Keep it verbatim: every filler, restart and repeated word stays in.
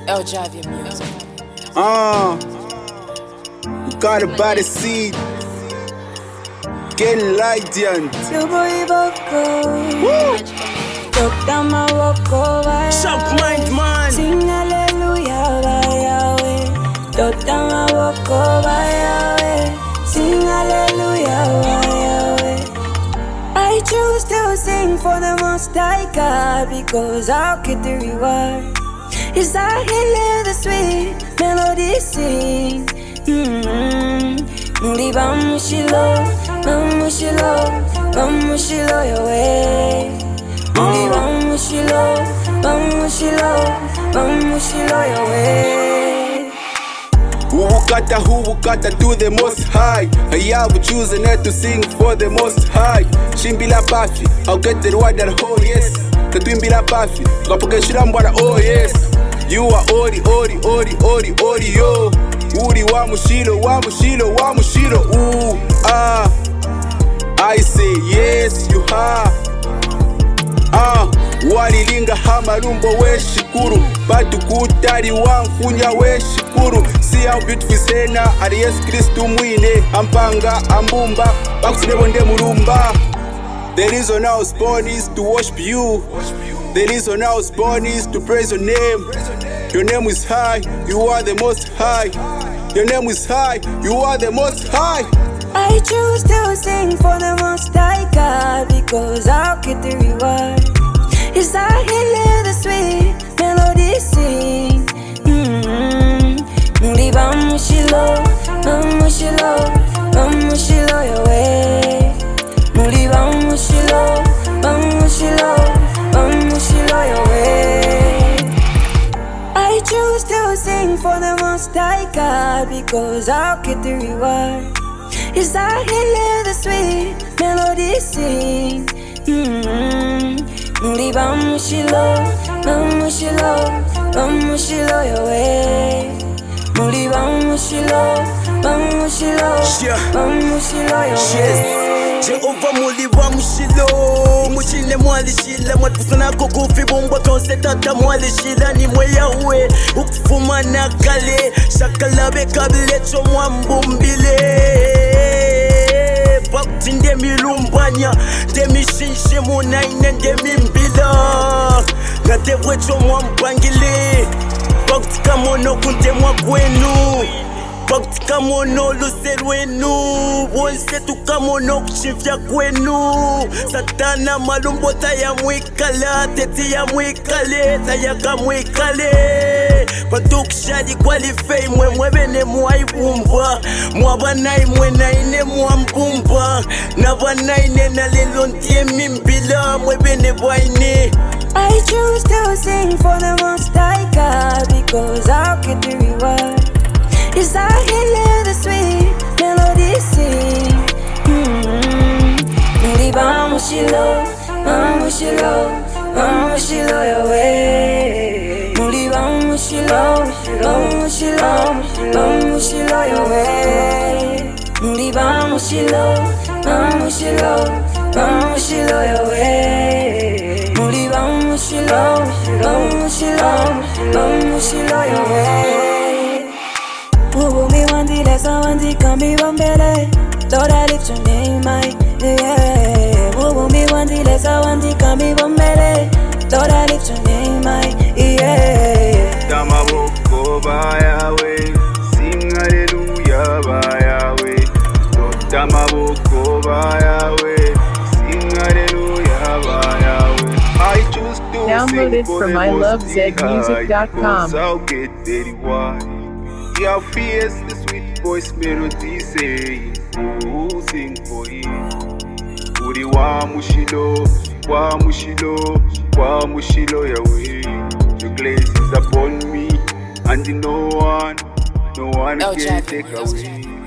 L Javier music. Uh, got it by the seed. Getting light young. Woo! Shop mind man. Sing hallelujah by Yahweh. Tota mawoko by Yahweh. Sing hallelujah by Yahweh. I choose to sing for the Most High God because I'll get the reward. Yes, I can hear the sweet melody sing. Mm-hmm. Bamushilo, bamushilo, bamushilo Yahweh. Bamushilo, bamushilo, bamushilo Yahweh. Wukata, wukata to the Most High. I have chosen not to sing for the Most High. Shimbila Pafi, I'll get the reward that oh yes. The Twimbila Pafi, Kapuka Shirambara, oh yes. You are Ori, Ori, Ori, Ori, Ori, yo. Uri wa mushilo, wa mushilo, wa mushilo, ooh, ah. I say yes, you are. Ah, walilinga hamarumbo we shikuru. Batu kutari wa mfunya we shikuru. See how beautiful sena, ari yes Kristu mwine. Ampanga, ambumba, bakusinebonde murumba. The reason I was born is to worship you. The reason I was born is to praise your name. Your name is high, you are the Most High. Your name is high, you are the Most High. I choose to sing for the Most High God because I'll get the reward. Yes, I can hear the sweet melody sing. Mm-hmm. Bamushilo, bamushilo, bamushilo Yahweh. Bamushilo, bamushilo, bamushilo Yahweh. I choose to sing for the Most High God because I'll get the reward. Yes, I can hear the sweet melody sing. Mm-hmm. Bamushilo, bamushilo, bamushilo Yahweh. Bamushilo, bamushilo, bamushilo Yahweh. Jehova muli wa mushilo. Mushile mwali shila. Mwatusana kukufi bumbo tonse tata mwali shila. Ni mwe Yahweh ukufuma na kale. Shakalabe kabile chomwa mbumbile. Bakti ndemi lumbanya. Ndemi shinshe munaine ndemi mbila. Natebwe chomwa mpangile. Bakti kamono kuntemwa kwenu. Bakti kamono luserwenu. Wonse tukamono kuchivya kwenu. Satana malumbota ya mwikala. Teti ya mwikale. Tayaka mwikale. Patukshadi kwalifei mwe mwebene mwaibumba. Mwabanai mwenaine mwambumba. Nabanaine na lelo ntie mimbila. Mwebene baine. I choose to sing for the Most High God because I'll get the reward. Yes, I can hear the sweet melody sing. Mm-hmm. Bamushilo, bamushilo, bamushilo Yahweh. Bamushilo, bamushilo, bamushilo Yahweh. Bamushilo, bamushilo, bamushilo Yahweh. Bamushilo, bamushilo, bamushilo Yahweh. Who me one day, less I want to come be one better. Lord, I lift your name, my yeah. Who me one day, less I want to come be one better. Lord, I lift your name, my yeah. Tamaboko by Yahweh, sing hallelujah by Yahweh. Tamaboko by Yahweh, sing hallelujah by Yahweh. I choose to Download sing it for from the I love Most zed music dot com. High, 'cause I'll get the reward. Your face, the sweet voice melody saying, oh, sing for him. Uri wa mushilo, wa mushilo, wa mushilo Yahweh. Your grace is upon me, and no one, no one L can Javier take music. away.